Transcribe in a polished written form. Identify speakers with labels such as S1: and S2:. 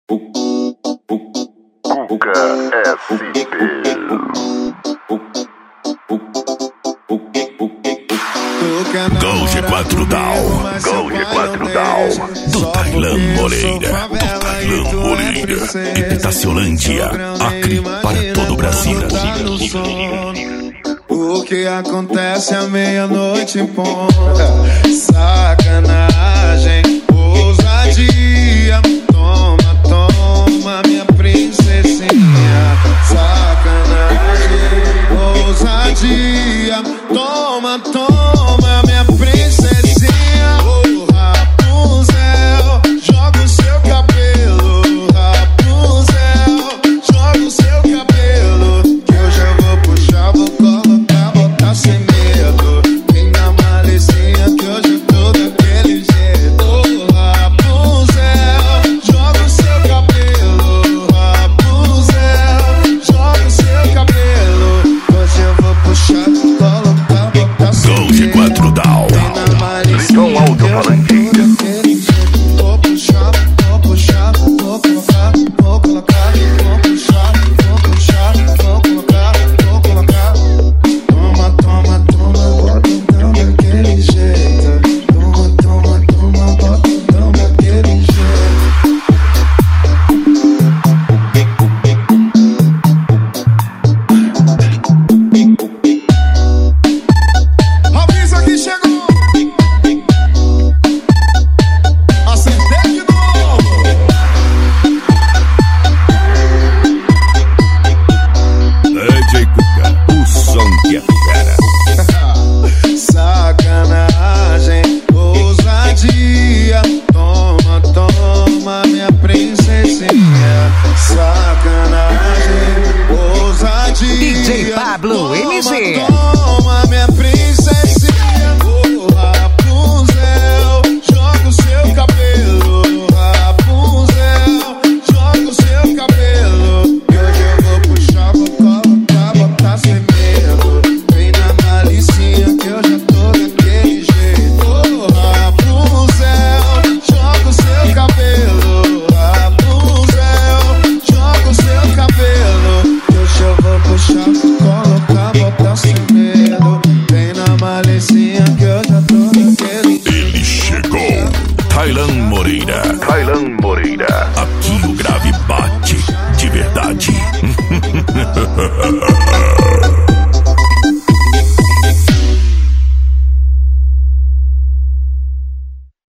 S1: Cuca SP.
S2: Gol G4 Down do Tailan Moreira, de Pitaciolândia, Acre para todo o Brasil.
S3: O que acontece à meia-noite em ponto? Sacanagem, ousadia. Toma, toma, minha princesinha. Sacanagem, ousadia. Toma, toma, minha princesinha. Oh, Rapunzel, joga o seu cabelo. Rapunzel, joga o seu cabelo. Que eu já vou puxar, vou colocar, botar sem medo. Vem na malicinha que hoje eu tô daquele jeito. Oh, Rapunzel, joga o seu cabelo. Rapunzel, joga o seu cabelo. Hoje eu vou puxar, colocar, botar sem medo.
S2: Gol G4 Down.
S3: Vem na malicinha
S1: Som alto-falante.
S3: que eu já tô daquele jeito. Vou puxar, vou colocar, vou colocar. Vou puxar, vou colocar, vou colocar. Toma, toma, toma, bota o dão daquele jeito. Toma, toma, toma, bota o dão daquele jeito. Avisa que chegou. Acertei de novo.
S2: DJ Cuca, o som que é fera.
S3: Sacanagem, ousadia. Toma, toma, minha princesinha. Sacanagem, ousadia.
S4: DJ Pablo MG.
S3: Toma, minha princesinha. Oh, Rapunzel, joga o seu cabelo. Rapunzel, joga o seu cabelo. Que hoje eu vou puxar, vou colocar, botar sem medo. Vem na malicinha que eu já tô daquele jeito. Oh, Rapunzel, joga o seu cabelo. Rapunzel, joga o seu cabelo. Que hoje eu vou puxar, vou colocar, botar sem medo. Vem na malicinha que eu já tô daquele jeito.
S2: Ele chegou, Tailan Moreira. Aqui o grave bate de verdade.